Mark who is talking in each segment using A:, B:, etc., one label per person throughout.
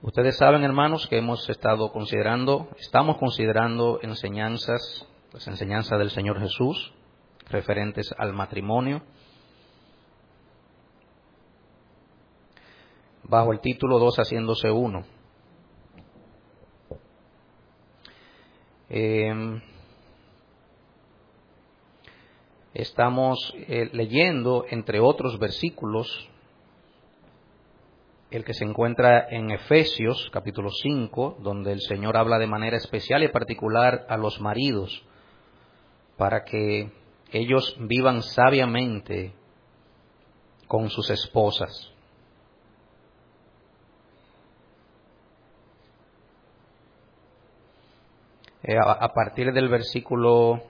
A: Ustedes saben, hermanos, que estamos considerando las enseñanzas del Señor Jesús referentes al matrimonio, bajo el título 2 haciéndose uno. Estamos leyendo, entre otros versículos, el que se encuentra en Efesios capítulo 5, donde el Señor habla de manera especial y particular a los maridos, para que ellos vivan sabiamente con sus esposas. A partir del versículo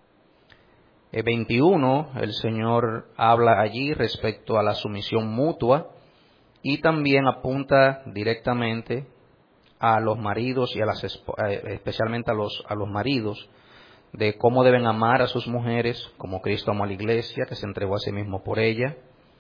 A: 21, el Señor habla allí respecto a la sumisión mutua y también apunta directamente a los maridos y especialmente a los maridos, de cómo deben amar a sus mujeres, como Cristo amó a la iglesia, que se entregó a sí mismo por ella.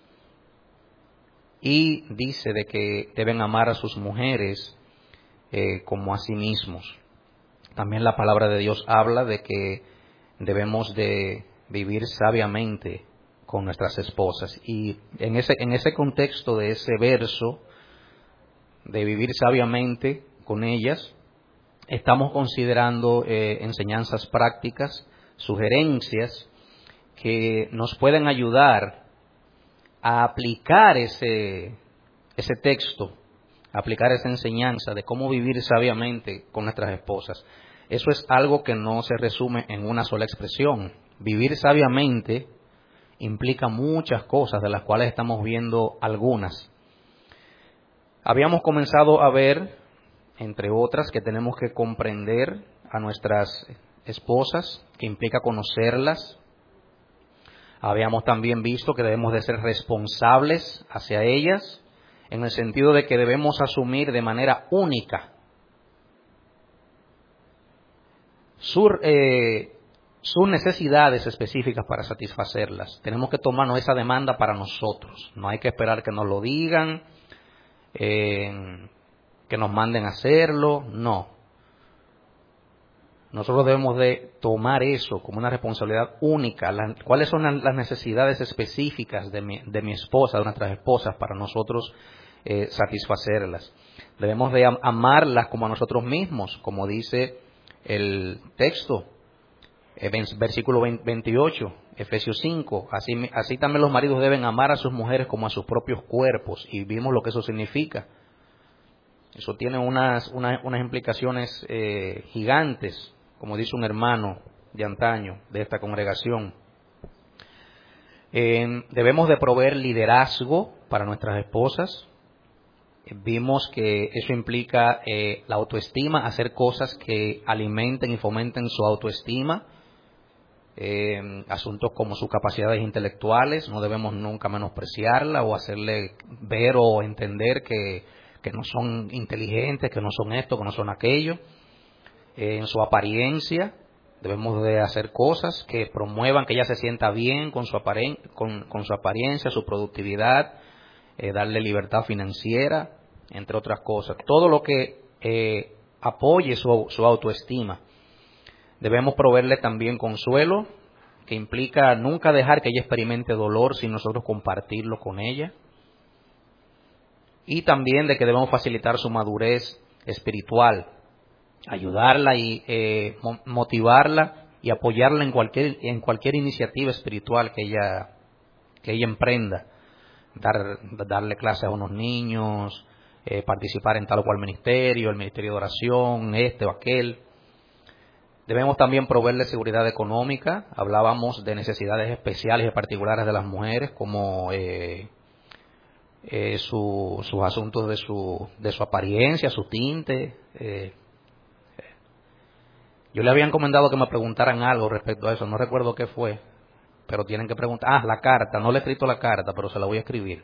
A: Y dice de que deben amar a sus mujeres como a sí mismos. También la palabra de Dios habla de que debemos de vivir sabiamente con nuestras esposas. Y en ese contexto de ese verso, de vivir sabiamente con ellas, estamos considerando enseñanzas prácticas, sugerencias que nos pueden ayudar a aplicar ese texto, a aplicar esa enseñanza de cómo vivir sabiamente con nuestras esposas. Eso es algo que no se resume en una sola expresión. Vivir sabiamente implica muchas cosas, de las cuales estamos viendo algunas. Habíamos comenzado a ver, entre otras, que tenemos que comprender a nuestras esposas, que implica conocerlas. Habíamos también visto que debemos de ser responsables hacia ellas, en el sentido de que debemos asumir de manera única sus necesidades específicas para satisfacerlas. Tenemos que tomarnos esa demanda para nosotros. No hay que esperar que nos lo digan, que nos manden a hacerlo. No. Nosotros debemos de tomar eso como una responsabilidad única. ¿Cuáles son las necesidades específicas de mi esposa, de nuestras esposas, para nosotros satisfacerlas? Debemos de amarlas como a nosotros mismos, como dice el texto, versículo 28, Efesios 5. Así también los maridos deben amar a sus mujeres como a sus propios cuerpos. Y vimos lo que eso significa. Eso tiene unas implicaciones gigantes, como dice un hermano de antaño de esta congregación. Debemos de proveer liderazgo para nuestras esposas. Vimos que eso implica la autoestima, hacer cosas que alimenten y fomenten su autoestima. Asuntos como sus capacidades intelectuales, no debemos nunca menospreciarla o hacerle ver o entender que no son inteligentes, que no son esto, que no son aquello. En su apariencia, debemos de hacer cosas que promuevan que ella se sienta bien con su apariencia, su productividad, darle libertad financiera, entre otras cosas. Todo lo que apoye su autoestima. Debemos proveerle también consuelo, que implica nunca dejar que ella experimente dolor sin nosotros compartirlo con ella. Y también de que debemos facilitar su madurez espiritual, ayudarla y motivarla y apoyarla en cualquier iniciativa espiritual que ella emprenda. Darle clases a unos niños, participar en tal o cual ministerio, el ministerio de oración, este o aquel. Debemos también proveerle seguridad económica. Hablábamos de necesidades especiales y particulares de las mujeres, como sus asuntos de su apariencia, su tinte. Yo le había encomendado que me preguntaran algo respecto a eso, no recuerdo qué fue, pero tienen que preguntar. La carta, no le he escrito la carta, pero se la voy a escribir.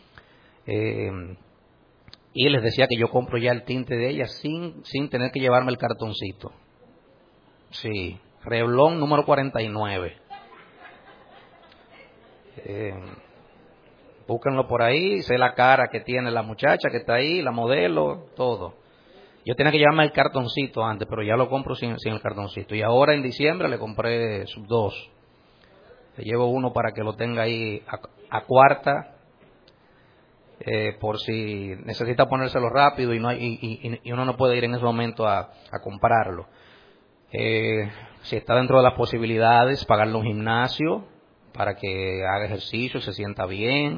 A: Y les decía que yo compro ya el tinte de ella sin tener que llevarme el cartoncito. Sí, Revlon número 49. Búsquenlo por ahí, sé la cara que tiene la muchacha que está ahí, la modelo, todo. Yo tenía que llevarme el cartoncito antes, pero ya lo compro sin el cartoncito. Y ahora en diciembre le compré dos. Le llevo uno para que lo tenga ahí a cuarta, por si necesita ponérselo rápido y uno no puede ir en ese momento a comprarlo. Si está dentro de las posibilidades, pagarle un gimnasio para que haga ejercicio, se sienta bien,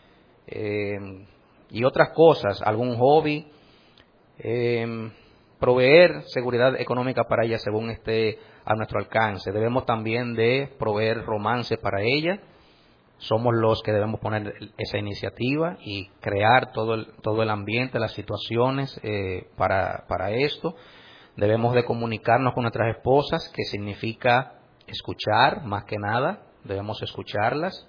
A: y otras cosas, algún hobby, proveer seguridad económica para ella según esté a nuestro alcance. Debemos también de proveer romance para ella. Somos los que debemos poner esa iniciativa y crear todo el ambiente, las situaciones para esto. Debemos de comunicarnos con nuestras esposas, que significa escuchar más que nada. Debemos escucharlas.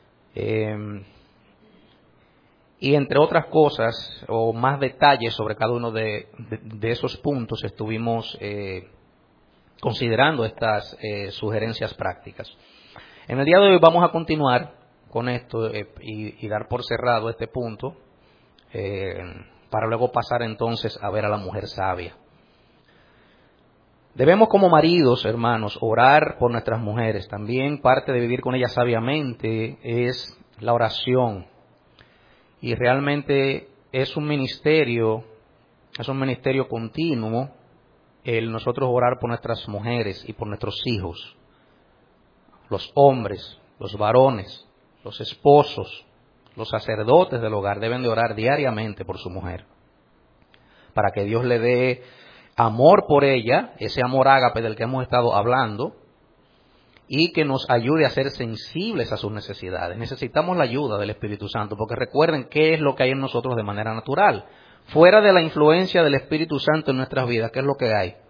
A: Y entre otras cosas, o más detalles sobre cada uno de esos puntos, estuvimos considerando estas sugerencias prácticas. En el día de hoy vamos a continuar con esto y dar por cerrado este punto, para luego pasar entonces a ver a la mujer sabia. Debemos como maridos, hermanos, orar por nuestras mujeres. También parte de vivir con ellas sabiamente es la oración. Y realmente es un ministerio continuo el nosotros orar por nuestras mujeres y por nuestros hijos. Los hombres, los varones, los esposos, los sacerdotes del hogar deben de orar diariamente por su mujer, para que Dios le dé amor por ella, ese amor ágape del que hemos estado hablando, y que nos ayude a ser sensibles a sus necesidades. Necesitamos la ayuda del Espíritu Santo, porque recuerden qué es lo que hay en nosotros de manera natural. Fuera de la influencia del Espíritu Santo en nuestras vidas, ¿qué es lo que hay?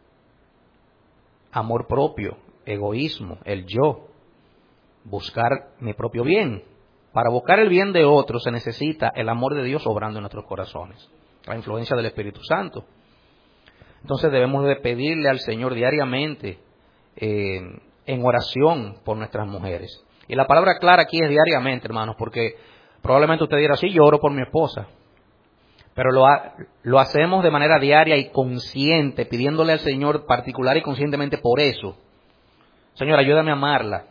A: Amor propio, egoísmo, el yo, buscar mi propio bien. Para buscar el bien de otros se necesita el amor de Dios obrando en nuestros corazones, la influencia del Espíritu Santo. Entonces debemos de pedirle al Señor diariamente en oración por nuestras mujeres. Y la palabra clara aquí es diariamente, hermanos, porque probablemente usted dirá, sí, yo oro por mi esposa, pero lo hacemos de manera diaria y consciente, pidiéndole al Señor particular y conscientemente por eso. Señor, ayúdame a amarla,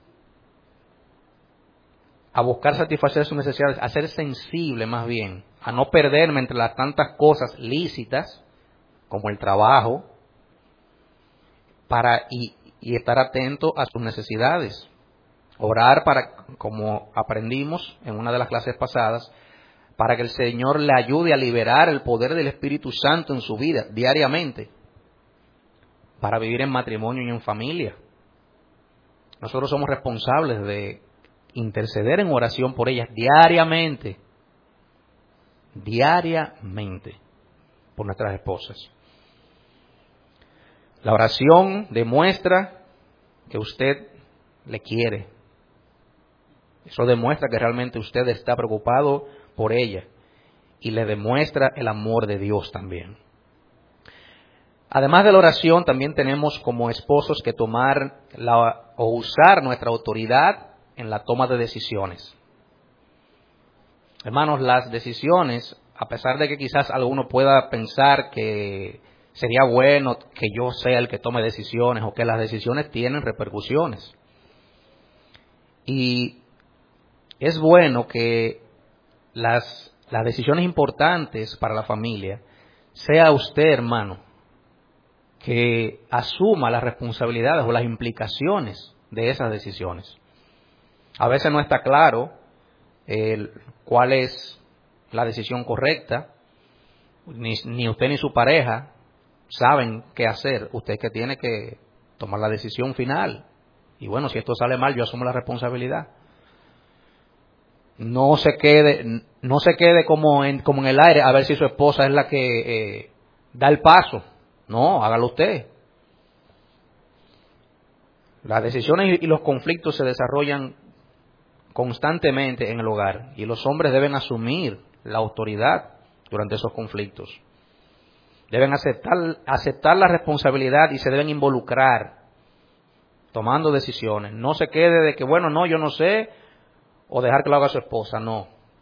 A: a buscar satisfacer sus necesidades, a ser sensible más bien, a no perderme entre las tantas cosas lícitas, como el trabajo, y estar atento a sus necesidades. Orar para, como aprendimos en una de las clases pasadas, para que el Señor le ayude a liberar el poder del Espíritu Santo en su vida diariamente, para vivir en matrimonio y en familia. Nosotros somos responsables de interceder en oración por ellas diariamente, por nuestras esposas. La oración demuestra que usted le quiere. Eso demuestra que realmente usted está preocupado por ella y le demuestra el amor de Dios también. Además de la oración, también tenemos como esposos que tomar o usar nuestra autoridad en la toma de decisiones. Hermanos, las decisiones, a pesar de que quizás alguno pueda pensar que sería bueno que yo sea el que tome decisiones o que las decisiones tienen repercusiones. Y es bueno que las decisiones importantes para la familia sea usted, hermano, que asuma las responsabilidades o las implicaciones de esas decisiones. A veces no está claro cuál es la decisión correcta, ni usted ni su pareja saben qué hacer. Usted es que tiene que tomar la decisión final. Y bueno, si esto sale mal, yo asumo la responsabilidad. No se quede como en el aire a ver si su esposa es la que da el paso. No, hágalo usted. Las decisiones y los conflictos se desarrollan constantemente en el hogar y los hombres deben asumir la autoridad durante esos conflictos. Deben aceptar la responsabilidad y se deben involucrar tomando decisiones. No se quede de que, bueno, no, yo no sé, o dejar que lo haga su esposa, no.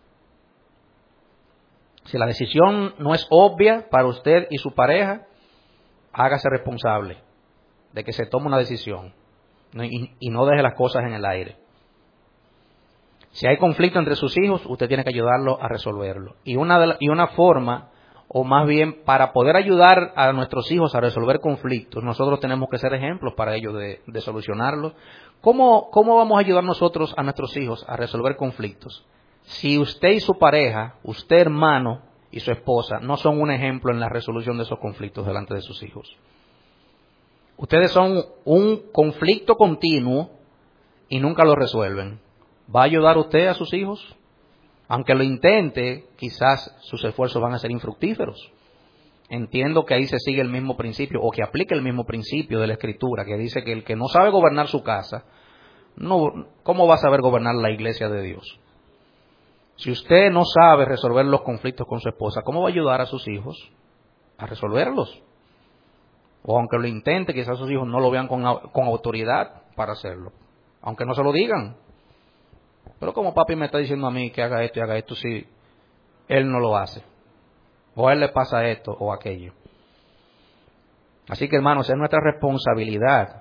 A: Si la decisión no es obvia para usted y su pareja, hágase responsable de que se tome una decisión y no deje las cosas en el aire. Si hay conflicto entre sus hijos, usted tiene que ayudarlo a resolverlo. Y una forma, o más bien para poder ayudar a nuestros hijos a resolver conflictos, nosotros tenemos que ser ejemplos para ellos de solucionarlos. ¿Cómo vamos a ayudar nosotros a nuestros hijos a resolver conflictos? Si usted y su pareja, usted hermano y su esposa, no son un ejemplo en la resolución de esos conflictos delante de sus hijos. Ustedes son un conflicto continuo y nunca lo resuelven. ¿Va a ayudar usted a sus hijos? Aunque lo intente, quizás sus esfuerzos van a ser infructíferos. Entiendo que ahí se sigue el mismo principio, o que aplique el mismo principio de la Escritura, que dice que el que no sabe gobernar su casa, ¿cómo va a saber gobernar la iglesia de Dios? Si usted no sabe resolver los conflictos con su esposa, ¿cómo va a ayudar a sus hijos a resolverlos? O aunque lo intente, quizás sus hijos no lo vean con autoridad para hacerlo, aunque no se lo digan. Pero como papi me está diciendo a mí que haga esto y haga esto, si él no lo hace, o a él le pasa esto o aquello. Así que, hermanos, es nuestra responsabilidad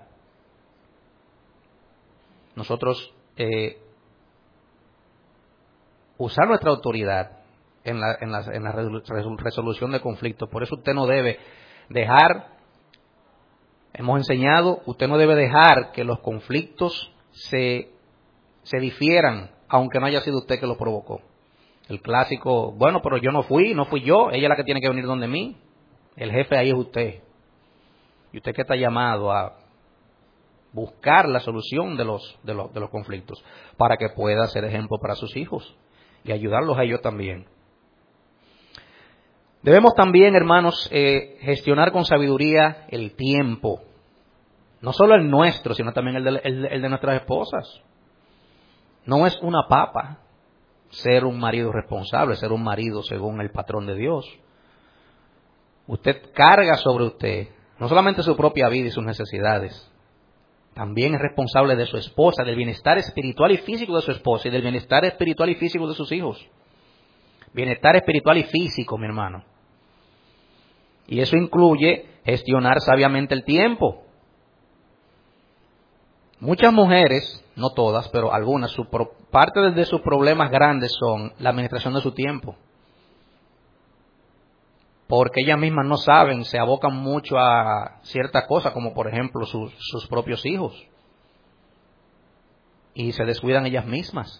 A: nosotros usar nuestra autoridad en la resolución de conflictos. Por eso usted no debe dejar, hemos enseñado, usted no debe dejar que los conflictos se difieran, aunque no haya sido usted que lo provocó. El clásico, bueno, pero yo no fui yo, ella es la que tiene que venir donde mí. El jefe ahí es usted. Y usted que está llamado a buscar la solución de los conflictos para que pueda ser ejemplo para sus hijos y ayudarlos a ellos también. Debemos también, hermanos, gestionar con sabiduría el tiempo. No solo el nuestro, sino también el de nuestras esposas. No es una papa ser un marido responsable, ser un marido según el patrón de Dios. Usted carga sobre usted no solamente su propia vida y sus necesidades, también es responsable de su esposa, del bienestar espiritual y físico de su esposa y del bienestar espiritual y físico de sus hijos. Bienestar espiritual y físico, mi hermano. Y eso incluye gestionar sabiamente el tiempo. Muchas mujeres, no todas, pero algunas, parte de sus problemas grandes son la administración de su tiempo. Porque ellas mismas no saben, se abocan mucho a ciertas cosas, como por ejemplo sus propios hijos. Y se descuidan ellas mismas.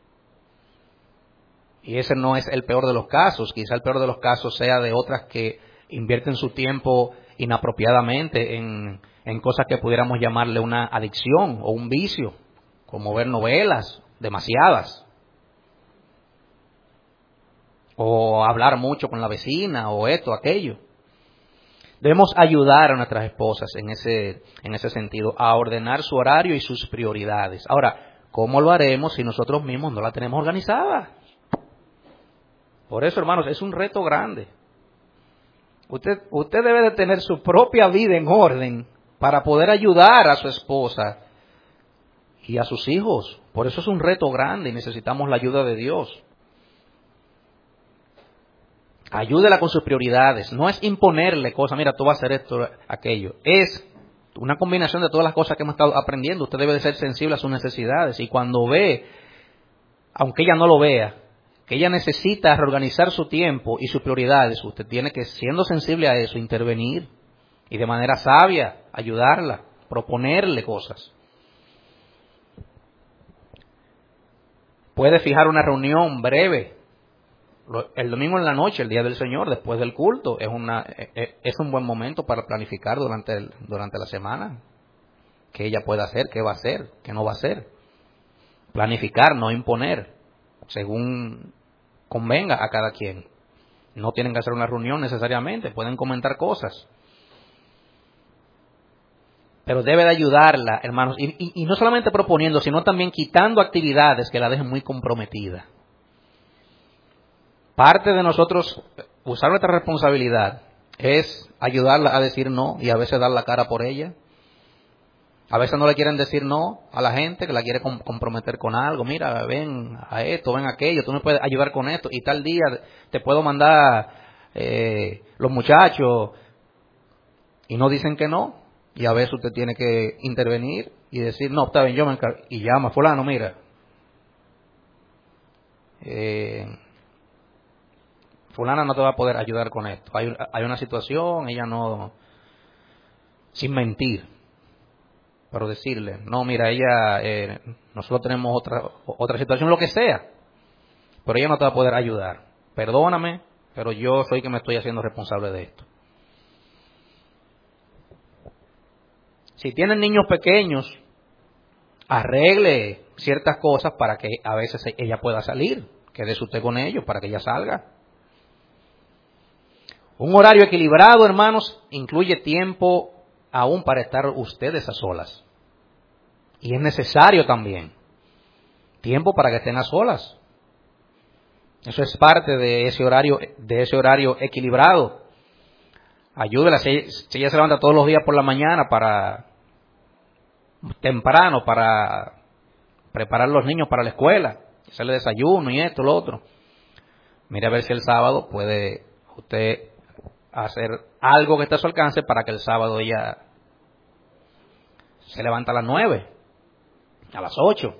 A: Y ese no es el peor de los casos. Quizá el peor de los casos sea de otras que invierten su tiempo inapropiadamente en cosas que pudiéramos llamarle una adicción o un vicio, como ver novelas, demasiadas. O hablar mucho con la vecina, o esto, aquello. Debemos ayudar a nuestras esposas en ese sentido, a ordenar su horario y sus prioridades. Ahora, ¿cómo lo haremos si nosotros mismos no la tenemos organizada? Por eso, hermanos, es un reto grande. Usted debe de tener su propia vida en orden para poder ayudar a su esposa y a sus hijos. Por eso es un reto grande y necesitamos la ayuda de Dios. Ayúdela con sus prioridades. No es imponerle cosas, mira, tú vas a hacer esto, aquello. Es una combinación de todas las cosas que hemos estado aprendiendo. Usted debe de ser sensible a sus necesidades. Y cuando ve, aunque ella no lo vea, que ella necesita reorganizar su tiempo y sus prioridades, usted tiene que, siendo sensible a eso, intervenir. Y de manera sabia, ayudarla, proponerle cosas. Puede fijar una reunión breve. El domingo en la noche, el día del Señor, después del culto, es un buen momento para planificar durante la semana qué ella puede hacer, qué va a hacer, qué no va a hacer. Planificar, no imponer, según convenga a cada quien. No tienen que hacer una reunión necesariamente, pueden comentar cosas. Pero debe de ayudarla, hermanos, y no solamente proponiendo, sino también quitando actividades que la dejen muy comprometida. Parte de nosotros usar nuestra responsabilidad es ayudarla a decir no y a veces dar la cara por ella. A veces no le quieren decir no a la gente que la quiere comprometer con algo. Mira, ven a esto, ven a aquello, tú me puedes ayudar con esto y tal día te puedo mandar los muchachos, y no dicen que no. Y a veces usted tiene que intervenir y decir, no, está bien, yo me encargo. Y llama, fulano, mira, fulana no te va a poder ayudar con esto. Hay una situación, ella no, sin mentir, pero decirle, no, mira, ella, nosotros tenemos otra situación, lo que sea, pero ella no te va a poder ayudar. Perdóname, pero yo soy que me estoy haciendo responsable de esto. Si tienen niños pequeños, arregle ciertas cosas para que a veces ella pueda salir. Quédese usted con ellos para que ella salga. Un horario equilibrado, hermanos, incluye tiempo aún para estar ustedes a solas. Y es necesario también tiempo para que estén a solas. Eso es parte de ese horario equilibrado. Ayúdela, si ella se levanta todos los días por la mañana temprano para preparar a los niños para la escuela, hacerle desayuno y esto, lo otro. Mire a ver si el sábado puede usted hacer algo que esté a su alcance para que el sábado ella se levante a las 9, a las 8.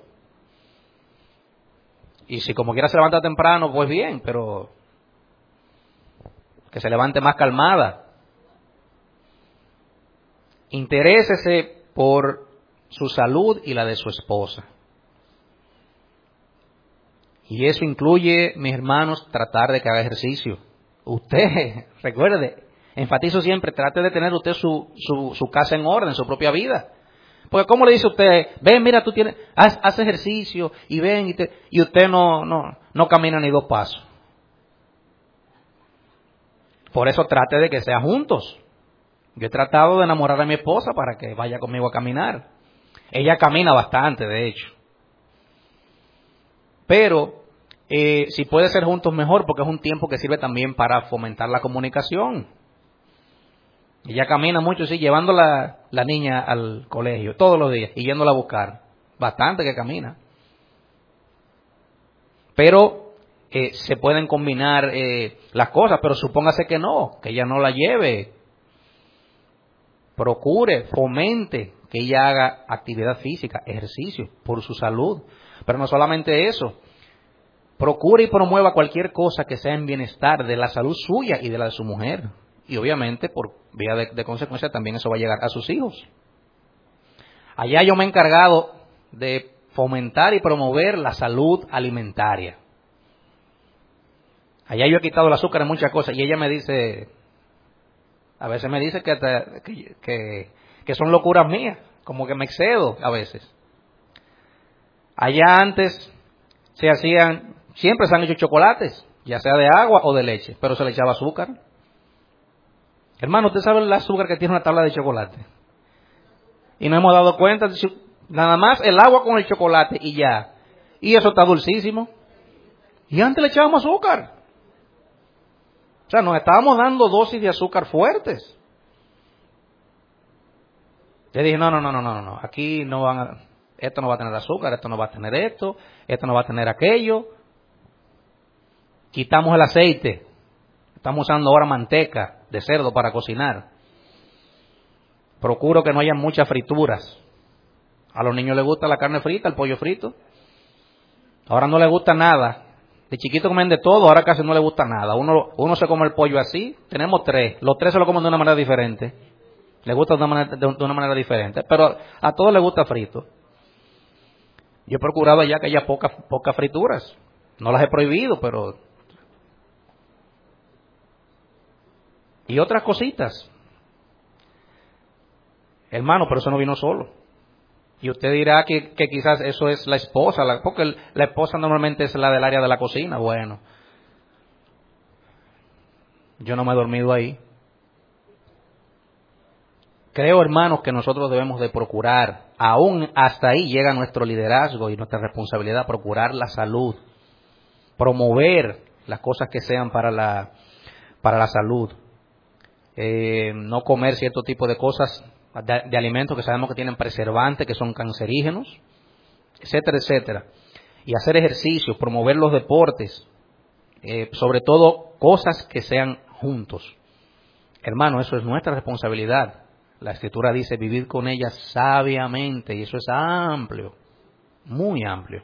A: Y si como quiera se levanta temprano, pues bien, pero que se levante más calmada. Interésese por su salud y la de su esposa. Y eso incluye, mis hermanos, tratar de que haga ejercicio. Usted, recuerde, enfatizo siempre, trate de tener usted su casa en orden, su propia vida. Porque ¿cómo le dice usted? Ven, mira, haz ejercicio y ven y usted no camina ni 2 pasos. Por eso trate de que sea juntos. Yo he tratado de enamorar a mi esposa para que vaya conmigo a caminar. Ella camina bastante, de hecho. Pero si puede ser juntos mejor, porque es un tiempo que sirve también para fomentar la comunicación. Ella camina mucho, sí, llevando la niña al colegio todos los días y yéndola a buscar. Bastante que camina. Pero se pueden combinar las cosas, pero supóngase que no, que ella no la lleve. Procure, fomente que ella haga actividad física, ejercicio, por su salud. Pero no solamente eso. Procure y promueva cualquier cosa que sea en bienestar de la salud suya y de la de su mujer. Y obviamente, por vía de consecuencia, también eso va a llegar a sus hijos. Allá yo me he encargado de fomentar y promover la salud alimentaria. Allá yo he quitado el azúcar en muchas cosas y ella me dice, a veces me dice que son locuras mías, como que me excedo a veces. Allá antes siempre se han hecho chocolates, ya sea de agua o de leche, pero se le echaba azúcar. Hermano, ¿usted sabe el azúcar que tiene una tabla de chocolate? Y no hemos dado cuenta, nada más el agua con el chocolate y ya. Y eso está dulcísimo. Y antes le echábamos azúcar. O sea, nos estábamos dando dosis de azúcar fuertes. Le dije, no, aquí esto no va a tener azúcar, esto no va a tener esto no va a tener aquello. Quitamos el aceite. Estamos usando ahora manteca de cerdo para cocinar. Procuro que no haya muchas frituras. A los niños les gusta la carne frita, el pollo frito. Ahora no les gusta nada. De chiquito comen de todo, ahora casi no les gusta nada. Uno se come el pollo así, tenemos 3. Los 3 se lo comen de una manera diferente. Les gusta de una manera diferente. Pero a todos les gusta frito. Yo he procurado ya que haya pocas frituras. No las he prohibido, pero... Y otras cositas. Hermano, pero eso no vino solo. Y usted dirá que quizás eso es la esposa, porque la esposa normalmente es la del área de la cocina. Bueno, yo no me he dormido ahí. Creo, hermanos, que nosotros debemos de procurar, aún hasta ahí llega nuestro liderazgo y nuestra responsabilidad, procurar la salud, promover las cosas que sean para la salud. No comer cierto tipo de cosas de alimentos que sabemos que tienen preservantes, que son cancerígenos, etcétera, etcétera. Y hacer ejercicios, promover los deportes, sobre todo cosas que sean juntos. Hermano, eso es nuestra responsabilidad. La Escritura dice vivir con ellas sabiamente, y eso es amplio, muy amplio.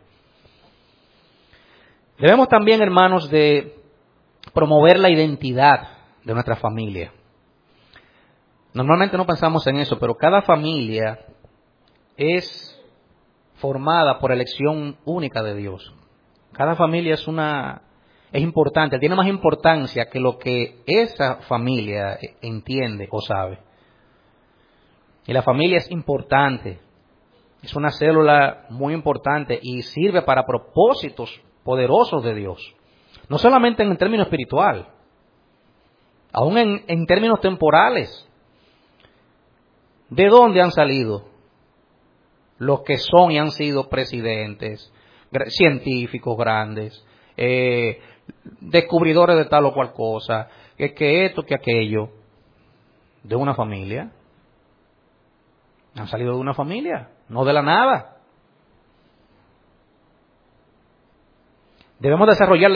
A: Debemos también, hermanos, de promover la identidad de nuestra familia. Normalmente no pensamos en eso, pero cada familia es formada por elección única de Dios. Cada familia es importante, tiene más importancia que lo que esa familia entiende o sabe. Y la familia es importante, es una célula muy importante y sirve para propósitos poderosos de Dios. No solamente en términos espiritual, aún en términos temporales. ¿De dónde han salido los que son y han sido presidentes, científicos grandes, descubridores de tal o cual cosa, que esto, que aquello? De una familia. Han salido de una familia, no de la nada. Debemos desarrollar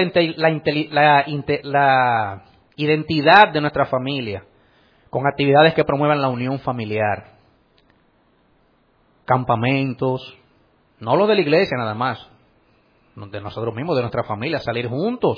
A: la identidad de nuestra familia con actividades que promuevan la unión familiar. Campamentos, no lo de la iglesia nada más, de nosotros mismos, de nuestra familia, salir juntos.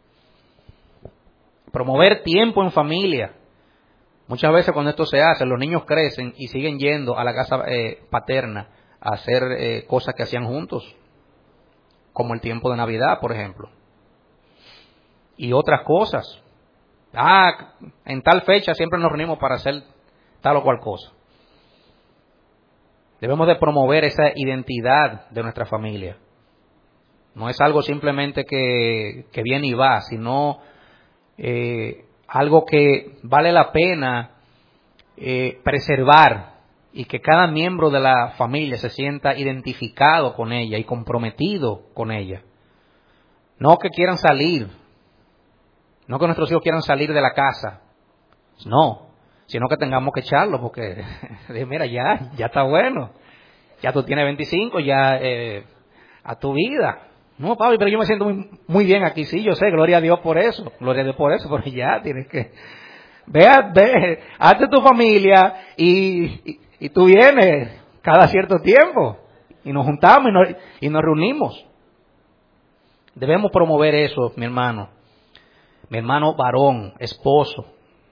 A: Promover tiempo en familia. Muchas veces cuando esto se hace, los niños crecen y siguen yendo a la casa paterna a hacer cosas que hacían juntos, como el tiempo de Navidad, por ejemplo, y otras cosas. En tal fecha siempre nos reunimos para hacer tal o cual cosa. Debemos de promover esa identidad de nuestra familia. No es algo simplemente que viene y va, sino algo que vale la pena preservar y que cada miembro de la familia se sienta identificado con ella y comprometido con ella. No que quieran salir, no que nuestros hijos quieran salir de la casa, no, sino que tengamos que echarlos porque, mira, ya está bueno, ya tú tienes 25, ya a tu vida. No, papi, pero yo me siento muy bien aquí. Sí, yo sé, gloria a Dios por eso, pero ya tienes que... Ve, hazte tu familia y tú vienes cada cierto tiempo y nos juntamos y nos reunimos. Debemos promover eso, mi hermano varón, esposo,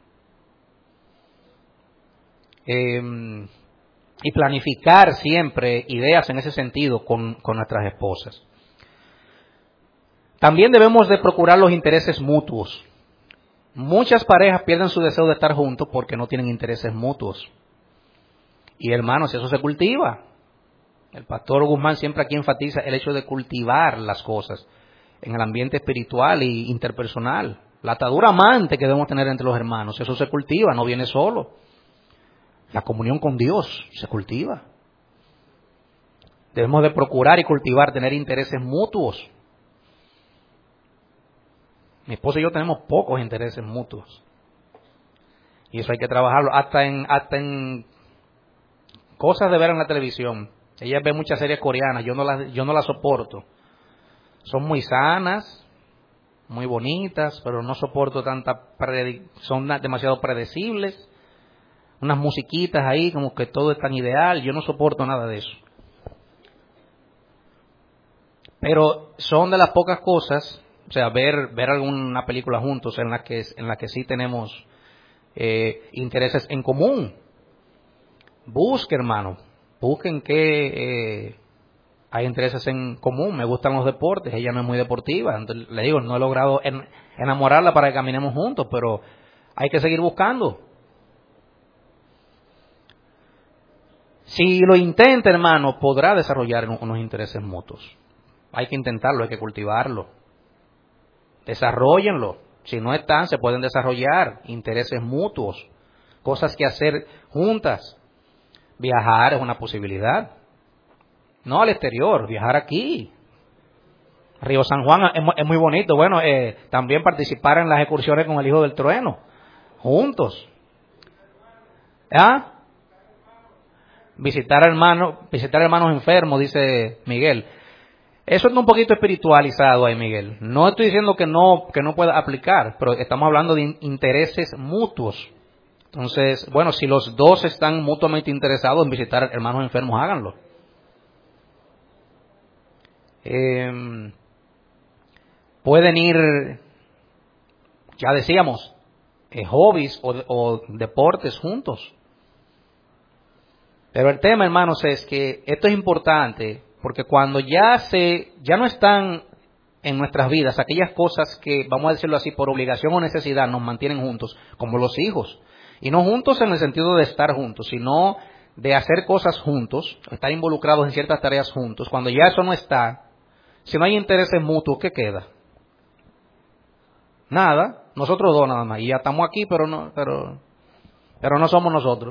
A: y planificar siempre ideas en ese sentido con nuestras esposas. También debemos de procurar los intereses mutuos. Muchas parejas pierden su deseo de estar juntos porque no tienen intereses mutuos. Y hermanos, eso se cultiva. El pastor Guzmán siempre aquí enfatiza el hecho de cultivar las cosas en el ambiente espiritual e interpersonal. La atadura amante que debemos tener entre los hermanos, eso se cultiva, no viene solo. La comunión con Dios se cultiva. Debemos de procurar y cultivar, tener intereses mutuos. Mi esposa y yo tenemos pocos intereses mutuos. Y eso hay que trabajarlo hasta en cosas de ver en la televisión. Ella ve muchas series coreanas, yo no las soporto. Son muy sanas, muy bonitas, pero no soporto son demasiado predecibles. Unas musiquitas ahí, como que todo es tan ideal, yo no soporto nada de eso. Pero son de las pocas cosas, o sea, ver alguna película juntos en la que sí tenemos intereses en común. Busquen que hay intereses en común. Me gustan los deportes, ella no es muy deportiva, entonces le digo, no he logrado enamorarla para que caminemos juntos, pero hay que seguir buscando. Si lo intenta, hermano, podrá desarrollar unos intereses mutuos. Hay que intentarlo, hay que cultivarlo. Desarróllenlo. Si no están, se pueden desarrollar intereses mutuos, cosas que hacer juntas. Viajar es una posibilidad. No al exterior, viajar aquí. Río San Juan es muy bonito. Bueno, también participar en las excursiones con el Hijo del Trueno, juntos. visitar hermanos enfermos, dice Miguel. Eso es un poquito espiritualizado ahí, Miguel. No estoy diciendo que no pueda aplicar, pero estamos hablando de intereses mutuos. Entonces, bueno, si los dos están mutuamente interesados en visitar hermanos enfermos, háganlo. Pueden ir, ya decíamos, hobbies o deportes juntos. Pero el tema, hermanos, es que esto es importante porque cuando ya no están en nuestras vidas aquellas cosas que, vamos a decirlo así, por obligación o necesidad nos mantienen juntos, como los hijos. Y no juntos en el sentido de estar juntos, sino de hacer cosas juntos, estar involucrados en ciertas tareas juntos. Cuando ya eso no está, si no hay intereses mutuos, ¿qué queda? Nada, nosotros dos nada más. Y ya estamos aquí, pero no somos nosotros.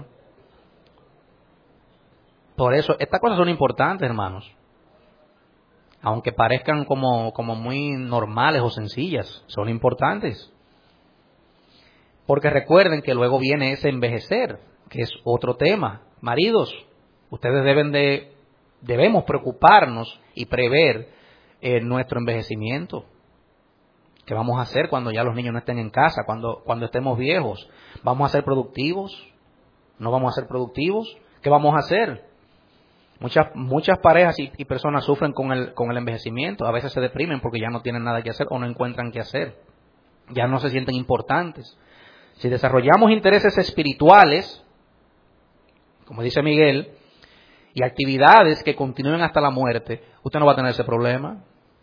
A: Por eso, estas cosas son importantes, hermanos. Aunque parezcan como muy normales o sencillas, son importantes. Porque recuerden que luego viene ese envejecer, que es otro tema. Maridos, ustedes debemos preocuparnos y prever nuestro envejecimiento. ¿Qué vamos a hacer cuando ya los niños no estén en casa, cuando estemos viejos? ¿Vamos a ser productivos? ¿No vamos a ser productivos? ¿Qué vamos a hacer? Muchas parejas y personas sufren con el envejecimiento. A veces se deprimen porque ya no tienen nada que hacer o no encuentran qué hacer. Ya no se sienten importantes. Si desarrollamos intereses espirituales, como dice Miguel, y actividades que continúen hasta la muerte, usted no va a tener ese problema.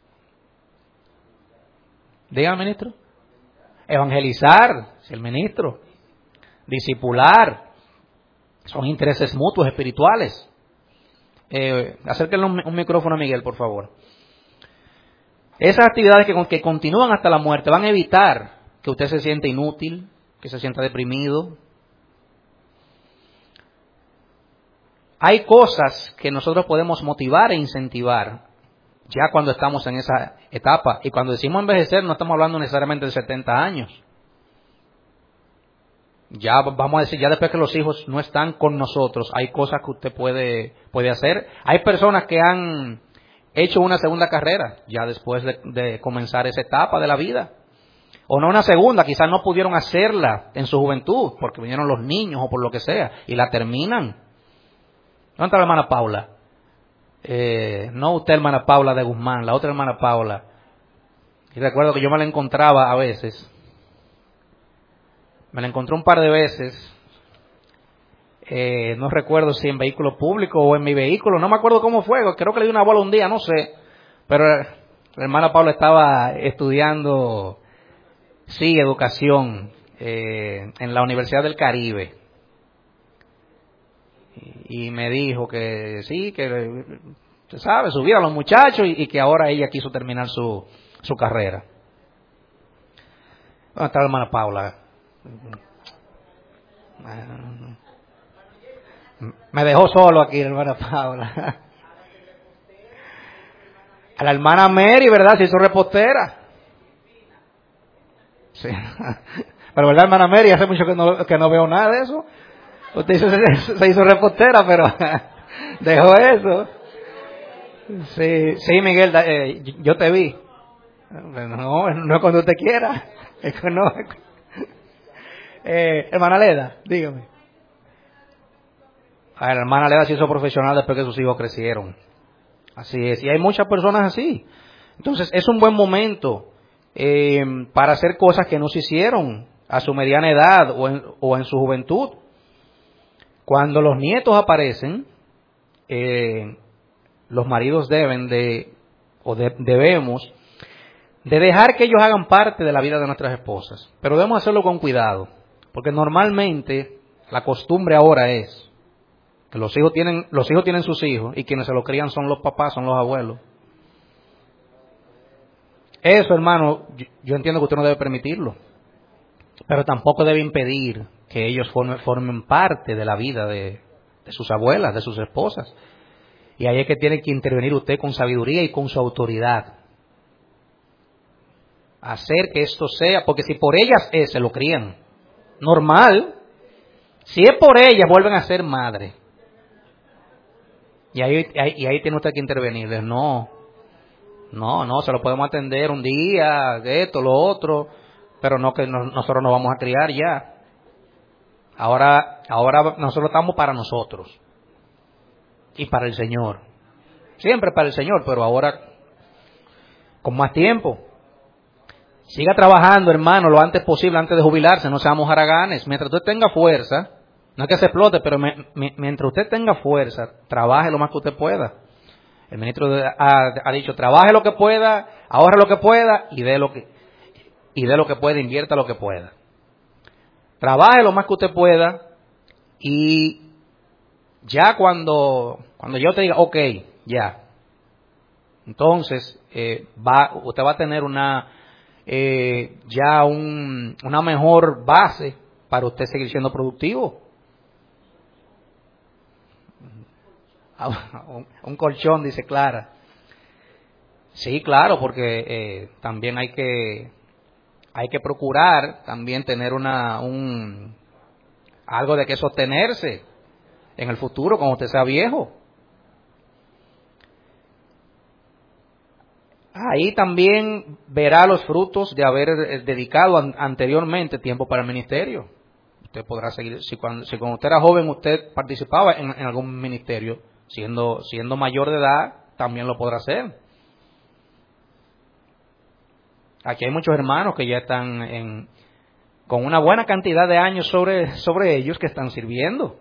A: Diga, ministro. Evangelizar, es el ministro. Discipular, son intereses mutuos espirituales. Acérquenle un micrófono a Miguel, por favor. Esas actividades que continúan hasta la muerte van a evitar que usted se sienta inútil, que se sienta deprimido. Hay cosas que nosotros podemos motivar e incentivar ya cuando estamos en esa etapa. Y cuando decimos envejecer no estamos hablando necesariamente de 70 años. Ya vamos a decir, ya después que los hijos no están con nosotros, hay cosas que usted puede hacer. Hay personas que han hecho una segunda carrera ya después de comenzar esa etapa de la vida. O no una segunda, quizás no pudieron hacerla en su juventud porque vinieron los niños o por lo que sea y la terminan. ¿Dónde está la hermana Paula? No usted, hermana Paula de Guzmán, la otra hermana Paula. Y recuerdo que yo me la encontraba a veces. Me la encontré un par de veces. No recuerdo si en vehículo público o en mi vehículo. No me acuerdo cómo fue. Creo que le di una bola un día, no sé. Pero la hermana Paula estaba estudiando, sí, educación en la Universidad del Caribe. Y me dijo que sí, que usted sabe, subir a los muchachos y que ahora ella quiso terminar su carrera. ¿Dónde está la hermana Paula? Me dejó solo aquí la hermana Paula. A la hermana Mary, ¿verdad? Se hizo repostera. Sí. Pero ¿verdad, hermana Mary? Hace mucho que no veo nada de eso. Usted se hizo repostera, pero dejó eso. Sí, Miguel, yo te vi. No es cuando usted quiera. Es que no. Hermana Leda, dígame. La hermana Leda se hizo profesional después que sus hijos crecieron. Así es, y hay muchas personas así. Entonces es un buen momento para hacer cosas que no se hicieron a su mediana edad o en su juventud. Cuando los nietos aparecen, los maridos debemos de dejar que ellos hagan parte de la vida de nuestras esposas. Pero debemos hacerlo con cuidado, porque normalmente la costumbre ahora es que los hijos tienen sus hijos y quienes se los crían son los papás, son los abuelos. Eso, hermano, yo entiendo que usted no debe permitirlo, pero tampoco debe impedir que ellos formen parte de la vida de sus abuelas, de sus esposas. Y ahí es que tiene que intervenir usted con sabiduría y con su autoridad. Hacer que esto sea, porque si por ellas se lo crían. Normal. Si es por ellas, vuelven a ser madre. Y ahí tiene usted que intervenirles. No, se lo podemos atender un día, esto, lo otro, pero no que nosotros nos vamos a criar ya. Ahora nosotros estamos para nosotros y para el Señor. Siempre para el Señor, pero ahora con más tiempo. Siga trabajando, hermano, lo antes posible, antes de jubilarse. No seamos haraganes. Mientras usted tenga fuerza, no es que se explote, pero mientras usted tenga fuerza, trabaje lo más que usted pueda. El ministro ha dicho, trabaje lo que pueda, ahorre lo que pueda y dé lo que pueda, invierta lo que pueda. Trabaje lo más que usted pueda y ya cuando yo te diga, ok, ya, entonces usted va a tener una mejor base para usted seguir siendo productivo. Un colchón, dice Clara. Sí, claro, porque también hay que procurar también tener algo de que sostenerse en el futuro cuando usted sea viejo. Ahí también verá los frutos de haber dedicado anteriormente tiempo para el ministerio. Usted podrá seguir, si cuando usted era joven usted participaba en algún ministerio, siendo mayor de edad, también lo podrá hacer. Aquí hay muchos hermanos que ya están con una buena cantidad de años sobre ellos que están sirviendo.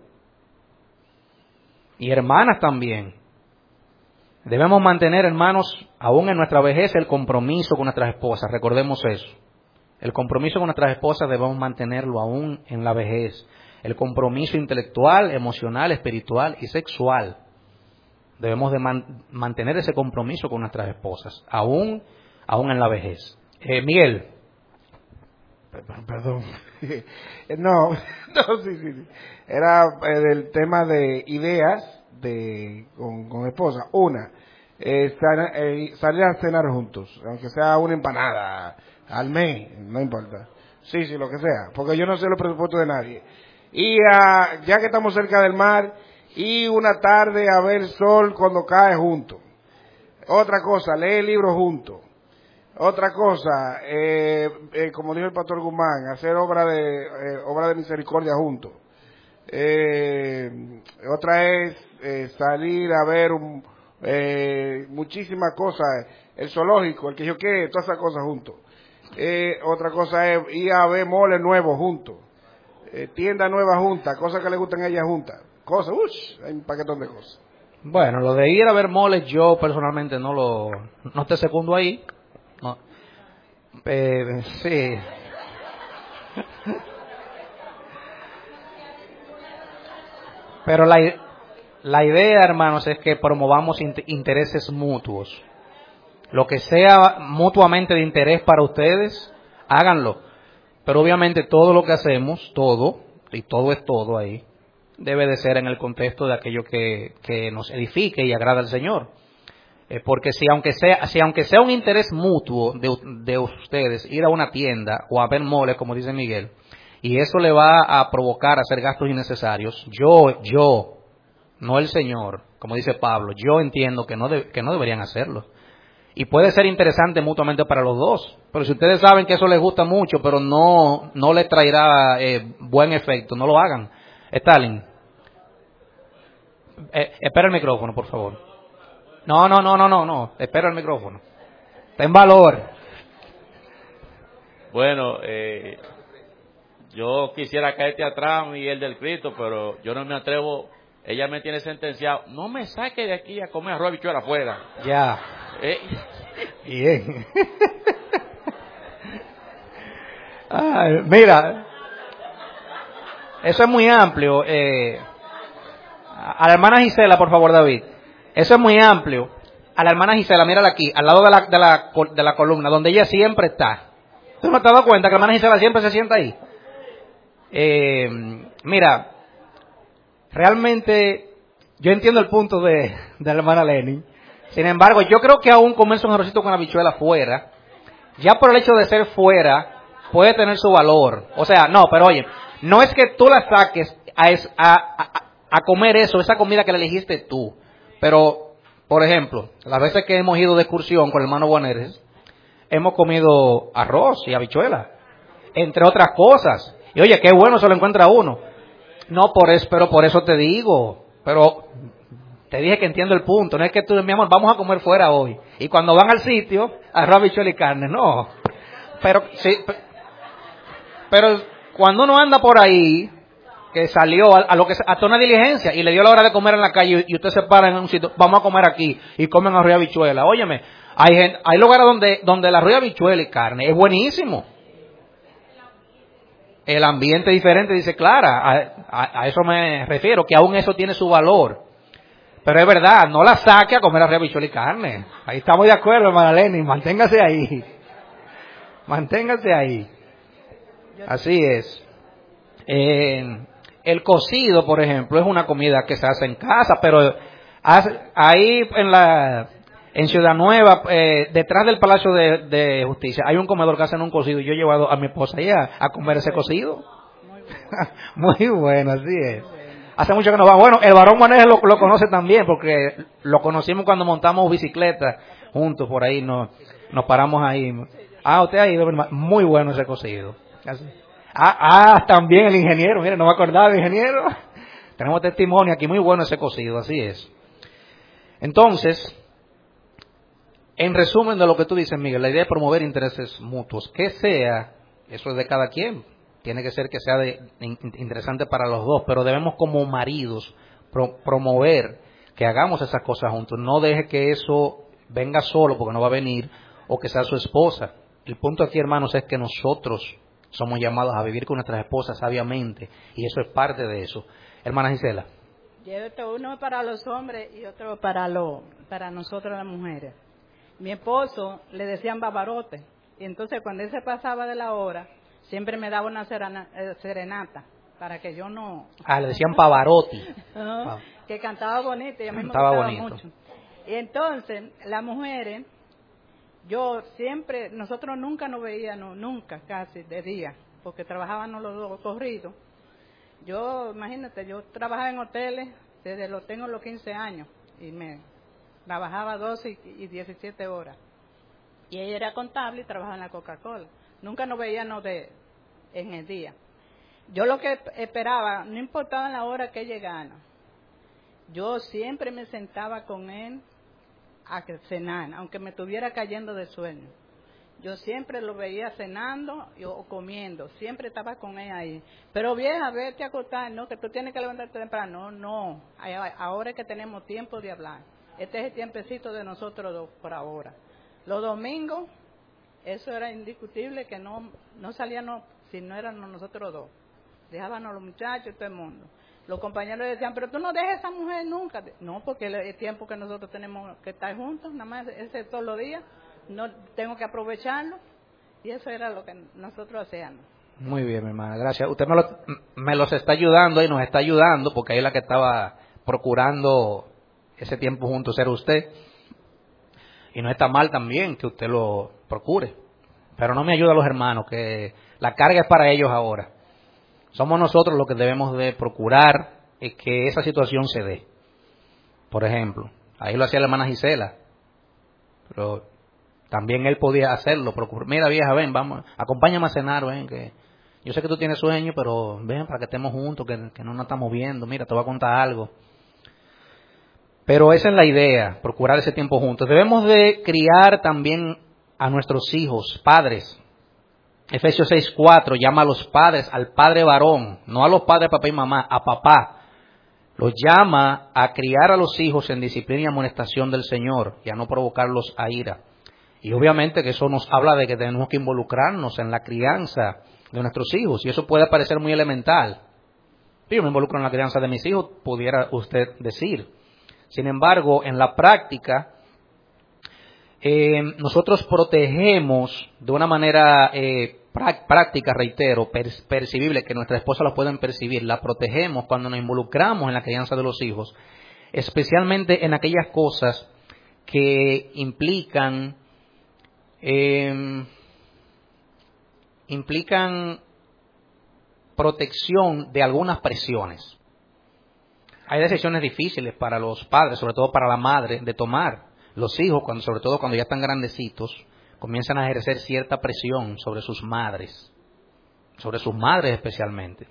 A: Y hermanas también. Debemos mantener, hermanos, aún en nuestra vejez, el compromiso con nuestras esposas. Recordemos eso. El compromiso con nuestras esposas debemos mantenerlo aún en la vejez. El compromiso intelectual, emocional, espiritual y sexual. Debemos de mantener ese compromiso con nuestras esposas, aún en la vejez. Miguel.
B: Perdón. No, sí. Era del tema de ideas con esposa. Una, salir a cenar juntos, aunque sea una empanada al mes, no importa. Sí, lo que sea, porque yo no sé los presupuestos de nadie. Y ya que estamos cerca del mar, y una tarde a ver sol cuando cae juntos. Otra cosa, leer libros juntos. Otra cosa, como dijo el pastor Guzmán, hacer obra de misericordia juntos. Otra es salir a ver muchísimas cosas, el zoológico, el que yo quiera, todas esas cosas juntos. Otra cosa es ir a ver moles nuevos juntos, tiendas nuevas juntas, cosas que le gustan a ellas juntas, cosas, hay un paquetón de cosas.
A: Bueno, lo de ir a ver moles yo personalmente no te secundo ahí. No. Sí. Pero la idea, hermanos, es que promovamos intereses mutuos. Lo que sea mutuamente de interés para ustedes, háganlo. Pero obviamente todo lo que hacemos, y todo es todo ahí, debe de ser en el contexto de aquello que nos edifique y agrada al Señor. Porque si aunque sea un interés mutuo de ustedes ir a una tienda o a ver moles, como dice Miguel, y eso le va a provocar hacer gastos innecesarios, yo, no el Señor, como dice Pablo, yo entiendo que no deberían hacerlo. Y puede ser interesante mutuamente para los dos, pero si ustedes saben que eso les gusta mucho, pero no les traerá buen efecto, no lo hagan. Stalin, espera el micrófono, por favor. No, espera el micrófono. Ten valor.
C: Bueno, yo quisiera caerte atrás, Miguel del Cristo, pero yo no me atrevo. Ella me tiene sentenciado. No me saque de aquí a comer arroz y habichuela afuera.
A: Ya. Bien. Mira, eso es muy amplio. A la hermana Gisela, por favor, David. Eso es muy amplio. A la hermana Gisela, mírala aquí, al lado de la columna, donde ella siempre está. ¿Tú no te has dado cuenta que la hermana Gisela siempre se sienta ahí? Mira, realmente yo entiendo el punto de la hermana Lenny. Sin embargo, yo creo que aún comerse un arrocito con habichuela fuera, ya por el hecho de ser fuera, puede tener su valor. O sea, no, pero oye, no es que tú la saques a comer esa comida que le elegiste tú. Pero, por ejemplo, las veces que hemos ido de excursión con el hermano Guaneres, hemos comido arroz y habichuela, entre otras cosas. Y oye, qué bueno se lo encuentra uno. No, pero por eso te digo. Pero te dije que entiendo el punto. No es que tú, mi amor, vamos a comer fuera hoy. Y cuando van al sitio, arroz, habichuela y carne. No. Pero sí, pero cuando uno anda por ahí, que salió a una diligencia y le dio la hora de comer en la calle y usted se para en un sitio, vamos a comer aquí y comen arroz y habichuela. Óyeme, hay lugares donde el arroz y habichuela y carne es buenísimo. El ambiente es diferente, dice Clara, a eso me refiero, que aún eso tiene su valor. Pero es verdad, no la saque a comer arroz, habichuela y carne. Ahí estamos de acuerdo, hermana Lenny, manténgase ahí. Manténgase ahí. Así es. El cocido, por ejemplo, es una comida que se hace en casa, pero ahí en Ciudad Nueva, detrás del Palacio de Justicia, hay un comedor que hacen un cocido y yo he llevado a mi esposa allá a comer ese cocido. Muy bueno, así es. Hace mucho que nos va. Bueno, el varón Manejo lo conoce también porque lo conocimos cuando montamos bicicleta juntos por ahí, nos paramos ahí. Usted ha ido, muy bueno ese cocido. Así. También el ingeniero, mire, no me acordaba del ingeniero. Tenemos testimonio aquí, muy bueno ese cocido, así es. Entonces, en resumen de lo que tú dices, Miguel, la idea es promover intereses mutuos, que sea, eso es de cada quien, tiene que ser que sea interesante para los dos, pero debemos como maridos promover que hagamos esas cosas juntos, no deje que eso venga solo porque no va a venir, o que sea su esposa. El punto aquí, hermanos, es que nosotros somos llamados a vivir con nuestras esposas sabiamente, y eso es parte de eso. Hermana Gisela.
D: Uno para los hombres y otro para nosotros las mujeres. Mi esposo le decían babarote, y entonces cuando él se pasaba de la hora, siempre me daba una serenata, para que yo no...
A: le decían Pavarotti.
D: Que cantaba bonito, y a mí me
A: cantaba
D: gustaba
A: bonito.
D: mucho. Y entonces, las mujeres, nosotros nunca nos veíamos, nunca casi, de día, porque trabajábamos los dos corridos. Imagínate, yo trabajaba en hoteles desde tengo los 15 años, y trabajaba 12 y 17 horas. Y ella era contable y trabajaba en la Coca-Cola. Nunca nos veíamos en el día. Yo lo que esperaba, no importaba la hora que llegara, yo siempre me sentaba con él a cenar, aunque me estuviera cayendo de sueño. Yo siempre lo veía cenando o comiendo, siempre estaba con él ahí. Pero vieja, vete a acostar, no, que tú tienes que levantarte temprano. No, ahora es que tenemos tiempo de hablar. Este es el tiempecito de nosotros dos por ahora. Los domingos, eso era indiscutible, que no salíamos si no éramos nosotros dos. Dejábamos a los muchachos y todo el mundo. Los compañeros decían, pero tú no dejes a esa mujer nunca. No, porque el tiempo que nosotros tenemos que estar juntos, nada más ese todos los días, no tengo que aprovecharlo. Y eso era lo que nosotros hacíamos.
A: Muy bien, mi hermana, gracias. Usted me los está ayudando y nos está ayudando, porque ahí la que estaba procurando ese tiempo juntos era usted. Y no está mal también que usted lo procure. Pero no me ayuda a los hermanos, que la carga es para ellos ahora. Somos nosotros los que debemos de procurar que esa situación se dé. Por ejemplo, ahí lo hacía la hermana Gisela, pero también él podía hacerlo. Mira, vieja, ven, vamos, acompáñame a cenar, ven, que yo sé que tú tienes sueño, pero ven para que estemos juntos, que no nos estamos viendo. Mira, te voy a contar algo. Pero esa es la idea, procurar ese tiempo juntos. Debemos de criar también a nuestros hijos, padres. Efesios 6:4 llama a los padres, al padre varón, no a los padres papá y mamá, a papá. Los llama a criar a los hijos en disciplina y amonestación del Señor y a no provocarlos a ira. Y obviamente que eso nos habla de que tenemos que involucrarnos en la crianza de nuestros hijos, y eso puede parecer muy elemental. Yo me involucro en la crianza de mis hijos, pudiera usted decir. Sin embargo, en la práctica, nosotros protegemos de una manera práctica, reitero, percibible, que nuestras esposas la pueden percibir, la protegemos cuando nos involucramos en la crianza de los hijos, especialmente en aquellas cosas que implican protección de algunas presiones. Hay decisiones difíciles para los padres, sobre todo para la madre, de tomar. Los hijos, sobre todo cuando ya están grandecitos, comienzan a ejercer cierta presión sobre sus madres especialmente.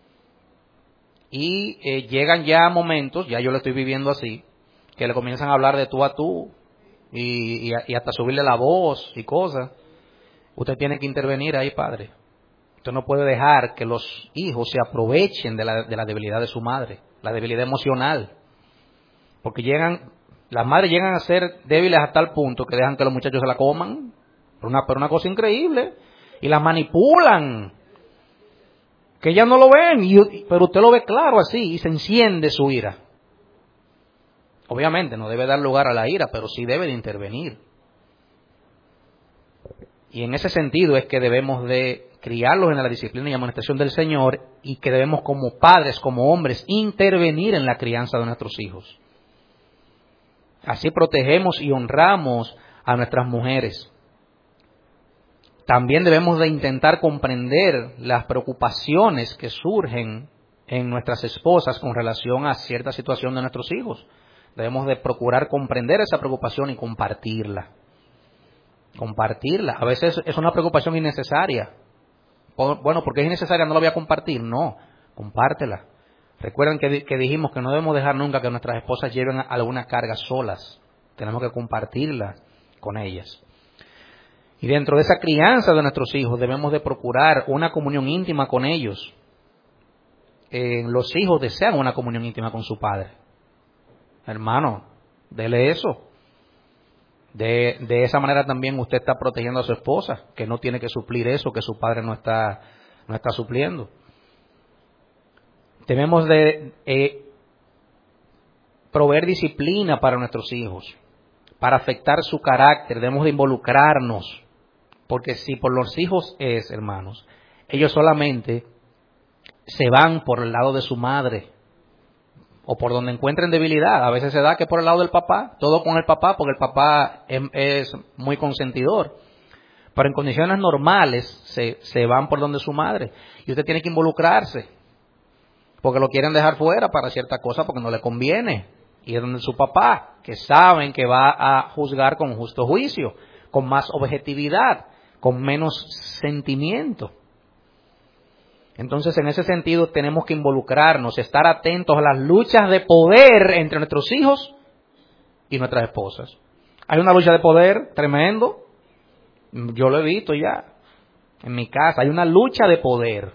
A: Y llegan ya momentos, ya yo lo estoy viviendo así, que le comienzan a hablar de tú a tú y hasta subirle la voz y cosas. Usted tiene que intervenir ahí, padre. Usted no puede dejar que los hijos se aprovechen de la debilidad de su madre, la debilidad emocional. Porque las madres llegan a ser débiles hasta el punto que dejan que los muchachos se la coman, por una cosa increíble, y las manipulan. Que ellas no lo ven, pero usted lo ve claro así, y se enciende su ira. Obviamente no debe dar lugar a la ira, pero sí debe de intervenir. Y en ese sentido es que debemos de criarlos en la disciplina y amonestación del Señor, y que debemos como padres, como hombres, intervenir en la crianza de nuestros hijos. Así protegemos y honramos a nuestras mujeres. También debemos de intentar comprender las preocupaciones que surgen en nuestras esposas con relación a cierta situación de nuestros hijos. Debemos de procurar comprender esa preocupación y compartirla. Compartirla. A veces es una preocupación innecesaria. Bueno, porque es innecesaria, no la voy a compartir. No, compártela. Recuerden que dijimos que no debemos dejar nunca que nuestras esposas lleven alguna carga solas. Tenemos que compartirla con ellas. Y dentro de esa crianza de nuestros hijos debemos de procurar una comunión íntima con ellos. Los hijos desean una comunión íntima con su padre. Hermano, dele eso. De esa manera también usted está protegiendo a su esposa, que no tiene que suplir eso que su padre no está supliendo. Debemos de proveer disciplina para nuestros hijos, para afectar su carácter. Debemos de involucrarnos. Porque si por los hijos hermanos, ellos solamente se van por el lado de su madre o por donde encuentren debilidad. A veces se da que por el lado del papá, todo con el papá, porque el papá es muy consentidor. Pero en condiciones normales se van por donde su madre. Y usted tiene que involucrarse, porque lo quieren dejar fuera para cierta cosa porque no le conviene. Y es donde su papá, que saben que va a juzgar con justo juicio, con más objetividad, con menos sentimiento. Entonces, en ese sentido, tenemos que involucrarnos, estar atentos a las luchas de poder entre nuestros hijos y nuestras esposas. Hay una lucha de poder tremendo. Yo lo he visto ya en mi casa. Hay una lucha de poder.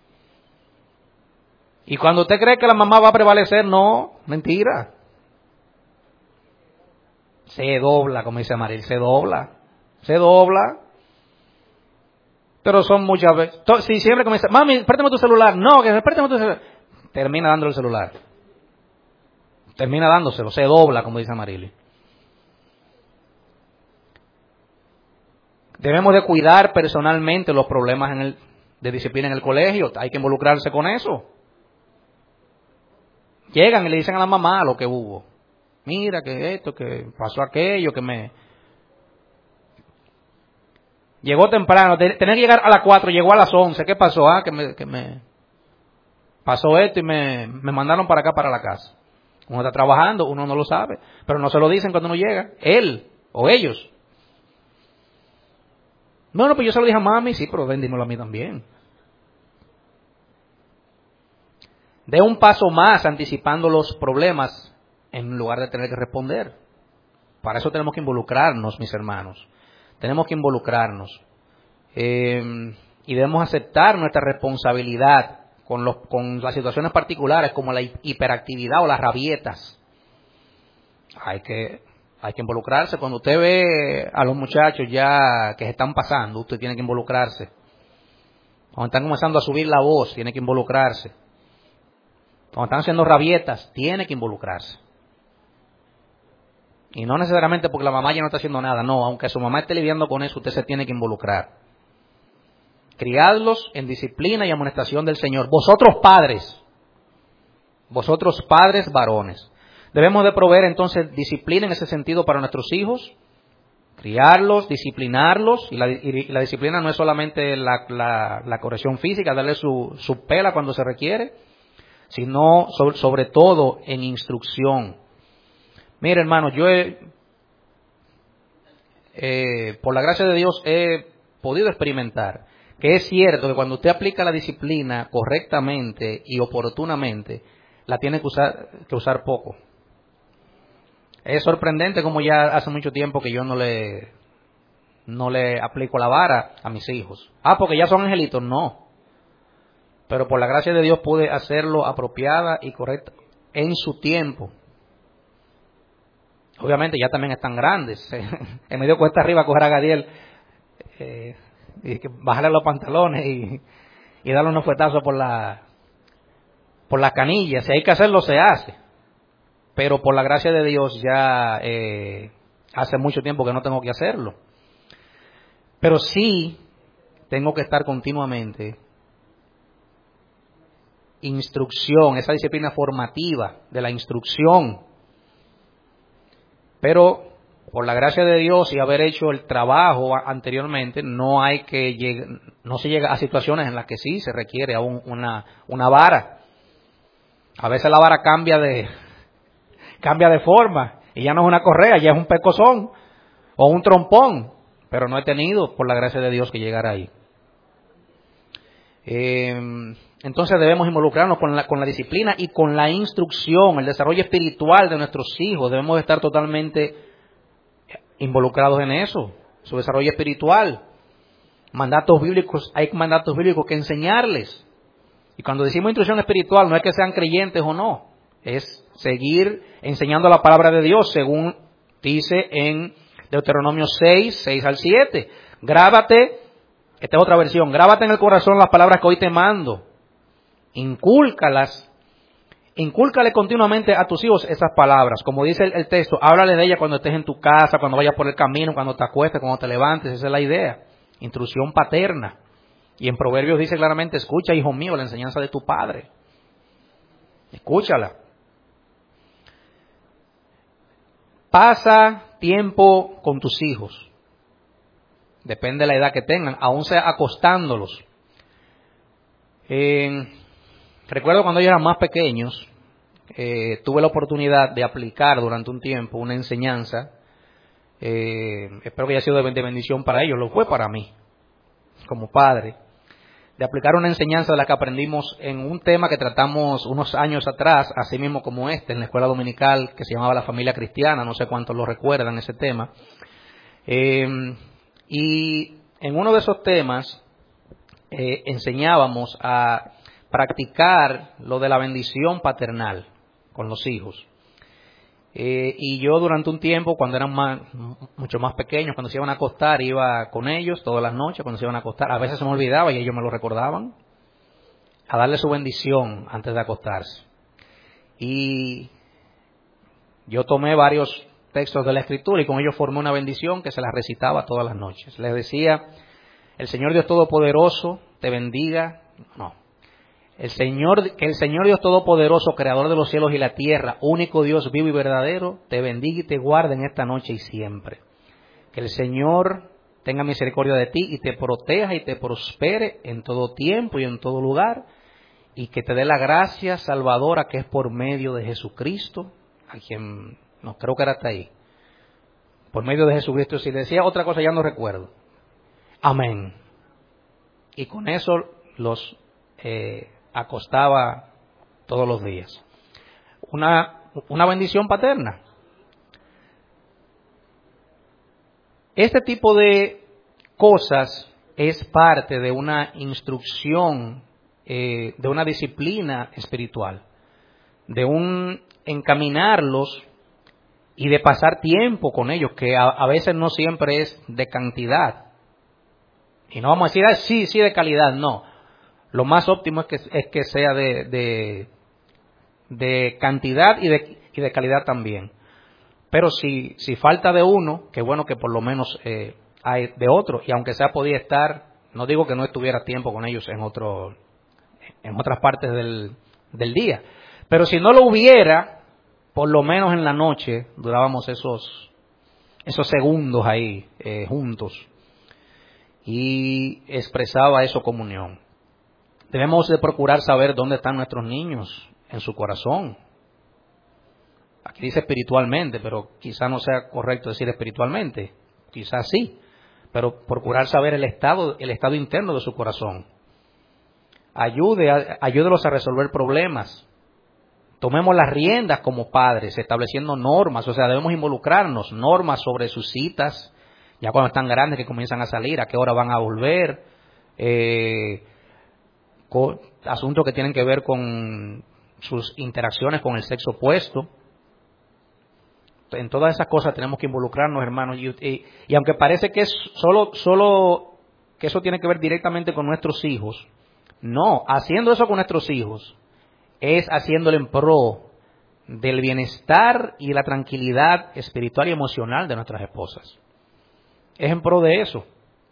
A: Y cuando usted cree que la mamá va a prevalecer, no, mentira. Se dobla, como dice Maril, se dobla. Pero son muchas veces. Si siempre comienza, mami, préstame tu celular. No, que préstame tu celular. Termina dándole el celular. Termina dándoselo. Se dobla, como dice Amarili. Debemos de cuidar personalmente los problemas de disciplina en el colegio. Hay que involucrarse con eso. Llegan y le dicen a la mamá lo que hubo. Mira que esto, que pasó aquello, que me... Llegó temprano, tenía que llegar a las 4, llegó a las 11. ¿Qué pasó? Que me pasó esto y me mandaron para acá, para la casa. Uno está trabajando, uno no lo sabe, pero no se lo dicen cuando uno llega, él o ellos. No, pues yo se lo dije a mami, sí, pero ven, dímelo a mí también. De un paso más anticipando los problemas en lugar de tener que responder. Para eso tenemos que involucrarnos, mis hermanos. Tenemos que involucrarnos y debemos aceptar nuestra responsabilidad con las situaciones particulares como la hiperactividad o las rabietas. Hay que involucrarse. Cuando usted ve a los muchachos ya que se están pasando, usted tiene que involucrarse. Cuando están comenzando a subir la voz, tiene que involucrarse. Cuando están haciendo rabietas, tiene que involucrarse. Y no necesariamente porque la mamá ya no está haciendo nada, no, aunque su mamá esté lidiando con eso, usted se tiene que involucrar. Criadlos en disciplina y amonestación del Señor. Vosotros padres varones. Debemos de proveer entonces disciplina en ese sentido para nuestros hijos, criarlos, disciplinarlos, y la disciplina no es solamente la corrección física, darle su pela cuando se requiere, sino sobre todo en instrucción. Mire, hermano, yo por la gracia de Dios he podido experimentar que es cierto que cuando usted aplica la disciplina correctamente y oportunamente, la tiene que usar poco. Es sorprendente como ya hace mucho tiempo que yo no le aplico la vara a mis hijos. Porque ya son angelitos, no. Pero por la gracia de Dios pude hacerlo apropiada y correcta en su tiempo. Obviamente ya también están grandes. En medio cuesta arriba coger a Gadiel y bajarle los pantalones y darle unos fuetazos por la canilla. Si hay que hacerlo, se hace. Pero por la gracia de Dios ya hace mucho tiempo que no tengo que hacerlo. Pero sí tengo que estar continuamente instrucción, esa disciplina formativa de la instrucción. Pero por la gracia de Dios y haber hecho el trabajo anteriormente, no se llega a situaciones en las que sí se requiere aún una vara. A veces la vara cambia de forma y ya no es una correa, ya es un pecozón o un trompón, pero no he tenido por la gracia de Dios que llegar ahí. Entonces debemos involucrarnos con la disciplina y con la instrucción, el desarrollo espiritual de nuestros hijos. Debemos estar totalmente involucrados en eso, su desarrollo espiritual. Mandatos bíblicos, hay mandatos bíblicos que enseñarles. Y cuando decimos instrucción espiritual, no es que sean creyentes o no, es seguir enseñando la palabra de Dios, según dice en Deuteronomio 6 al 7. Grábate, esta es otra versión, grábate en el corazón las palabras que hoy te mando. Incúlcale continuamente a tus hijos esas palabras. Como dice el texto, háblale de ellas cuando estés en tu casa, cuando vayas por el camino, cuando te acuestes, cuando te levantes. Esa es la idea. Instrucción paterna. Y en Proverbios dice claramente, escucha, hijo mío, la enseñanza de tu padre. Escúchala. Pasa tiempo con tus hijos. Depende de la edad que tengan, aún sea acostándolos. Recuerdo cuando ellos eran más pequeños, tuve la oportunidad de aplicar durante un tiempo una enseñanza. Espero que haya sido de bendición para ellos, lo fue para mí, como padre. De aplicar una enseñanza de la que aprendimos en un tema que tratamos unos años atrás, así mismo como en la escuela dominical, que se llamaba La Familia Cristiana, no sé cuántos lo recuerdan ese tema. Y en uno de esos temas enseñábamos a practicar lo de la bendición paternal con los hijos. Y yo durante un tiempo, cuando eran mucho más pequeños, cuando se iban a acostar, iba con ellos todas las noches, cuando se iban a acostar. A veces se me olvidaba y ellos me lo recordaban, a darle su bendición antes de acostarse. Y yo tomé varios textos de la Escritura y con ellos formé una bendición que se las recitaba todas las noches. Les decía, el Señor Dios Todopoderoso te bendiga. Que el Señor Dios Todopoderoso, Creador de los cielos y la tierra, único Dios vivo y verdadero, te bendiga y te guarde en esta noche y siempre. Que el Señor tenga misericordia de ti y te proteja y te prospere en todo tiempo y en todo lugar, y que te dé la gracia salvadora que es por medio de Jesucristo, a quien, no creo que era hasta ahí, por medio de Jesucristo. Si decía otra cosa ya no recuerdo. Amén. Y con eso los acostaba todos los días. Una bendición paterna. Este tipo de cosas es parte de una instrucción, de una disciplina espiritual, de un encaminarlos y de pasar tiempo con ellos, que a veces no siempre es de cantidad. Y no vamos a decir, sí, de calidad, no. Lo más óptimo es que sea de cantidad y de calidad también. Pero si falta de uno, qué bueno que por lo menos hay de otro. Y aunque sea podía estar, no digo que no estuviera tiempo con ellos en otras partes del día. Pero si no lo hubiera, por lo menos en la noche durábamos esos segundos ahí juntos. Y expresaba eso comunión. Debemos de procurar saber dónde están nuestros niños en su corazón. Aquí dice espiritualmente, pero quizá no sea correcto decir espiritualmente. Quizás sí, pero procurar saber el estado interno de su corazón. Ayúdelos a resolver problemas. Tomemos las riendas como padres, estableciendo normas, o sea, debemos involucrarnos, normas sobre sus citas, ya cuando están grandes que comienzan a salir, a qué hora van a volver, asuntos que tienen que ver con sus interacciones con el sexo opuesto. En todas esas cosas tenemos que involucrarnos, hermanos, y aunque parece que es solo que eso tiene que ver directamente con nuestros hijos, no, haciendo eso con nuestros hijos, es haciéndolo en pro del bienestar y la tranquilidad espiritual y emocional de nuestras esposas. Es en pro de eso.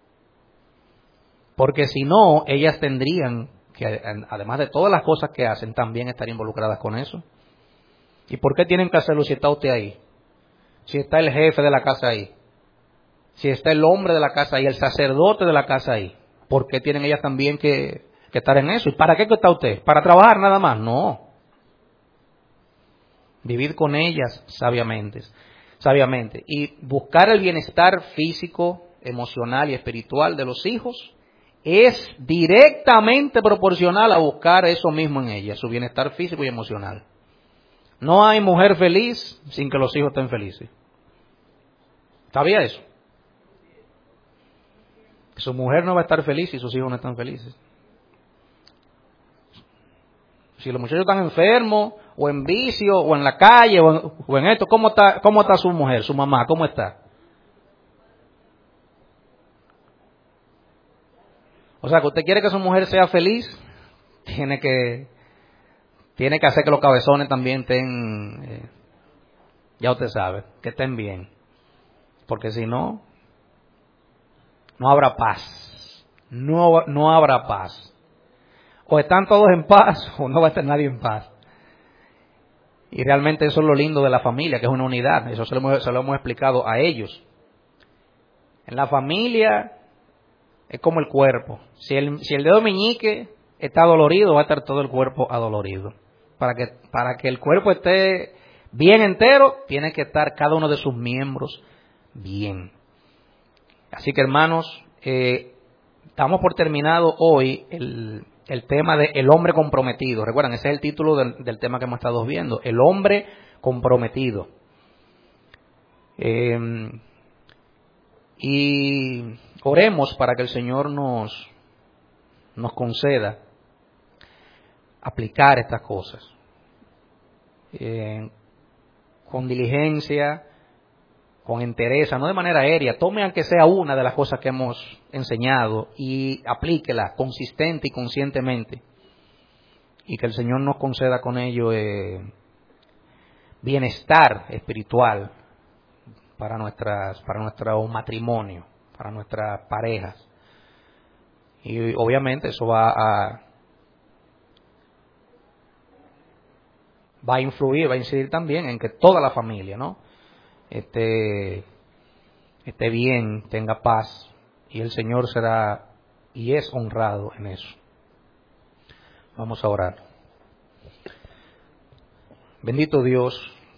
A: Porque si no, ellas tendrían que, además de todas las cosas que hacen, también estar involucradas con eso. ¿Y por qué tienen que hacerlo si está usted ahí? Si está el jefe de la casa ahí. Si está el hombre de la casa ahí, el sacerdote de la casa ahí. ¿Por qué tienen ellas también que estar en eso? ¿Y para qué está usted? ¿Para trabajar nada más? No. Vivid con ellas sabiamente. Y buscar el bienestar físico, emocional y espiritual de los hijos es directamente proporcional a buscar eso mismo en ellas, su bienestar físico y emocional. No hay mujer feliz sin que los hijos estén felices. ¿Sabía eso? Su mujer no va a estar feliz si sus hijos no están felices. Si los muchachos están enfermos, o en vicio, o en la calle, o en esto, ¿cómo está su mujer, su mamá? ¿Cómo está? O sea, que usted quiere que su mujer sea feliz, tiene que hacer que los cabezones también estén, ya usted sabe, que estén bien. Porque si no, no habrá paz. No habrá paz. O están todos en paz, o no va a estar nadie en paz. Y realmente eso es lo lindo de la familia, que es una unidad. Eso se lo hemos explicado a ellos. En la familia es como el cuerpo. Si el dedo meñique está dolorido, va a estar todo el cuerpo adolorido. Para que el cuerpo esté bien entero, tiene que estar cada uno de sus miembros bien. Así que, hermanos, damos por terminado hoy el tema de el hombre comprometido. Recuerdan, ese es el título del tema que hemos estado viendo, el hombre comprometido. Y oremos para que el Señor nos conceda aplicar estas cosas con diligencia, con entereza, no de manera aérea. Tome aunque sea una de las cosas que hemos enseñado y aplíquela consistente y conscientemente, y que el Señor nos conceda con ello bienestar espiritual para nuestro matrimonio, para nuestras parejas. Y obviamente eso va a influir, va a incidir también en que toda la familia, ¿no?, esté bien, tenga paz, y el Señor será y es honrado en eso. Vamos a orar. Bendito Dios,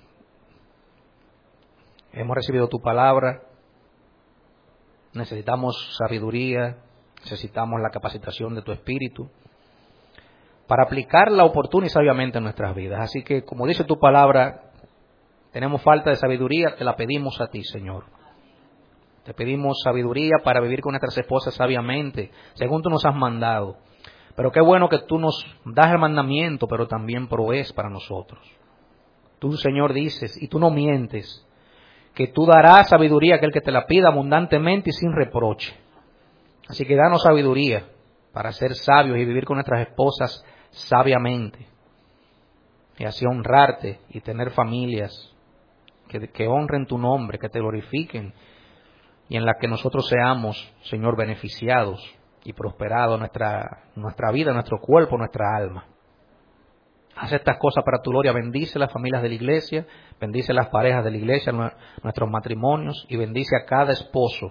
A: hemos recibido tu palabra, necesitamos sabiduría, necesitamos la capacitación de tu Espíritu para aplicarla oportuna y sabiamente en nuestras vidas. Así que, como dice tu palabra, tenemos falta de sabiduría, te la pedimos a ti, Señor. Te pedimos sabiduría para vivir con nuestras esposas sabiamente, según tú nos has mandado. Pero qué bueno que tú nos das el mandamiento, pero también provees para nosotros. Tú, Señor, dices, y tú no mientes, que tú darás sabiduría a aquel que te la pida abundantemente y sin reproche. Así que danos sabiduría para ser sabios y vivir con nuestras esposas sabiamente. Y así honrarte y tener familias que honren tu nombre, que te glorifiquen, y en la que nosotros seamos, Señor, beneficiados y prosperados nuestra vida, nuestro cuerpo, nuestra alma. Haz estas cosas para tu gloria. Bendice las familias de la iglesia, bendice las parejas de la iglesia, nuestros matrimonios, y bendice a cada esposo.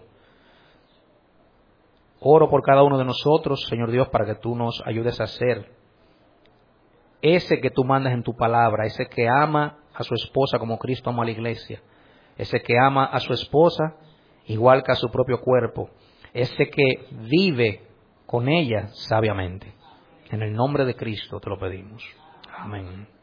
A: Oro por cada uno de nosotros, Señor Dios, para que tú nos ayudes a ser ese que tú mandas en tu palabra, ese que ama a su esposa como Cristo amó a la iglesia, ese que ama a su esposa igual que a su propio cuerpo, ese que vive con ella sabiamente. En el nombre de Cristo te lo pedimos. Amén.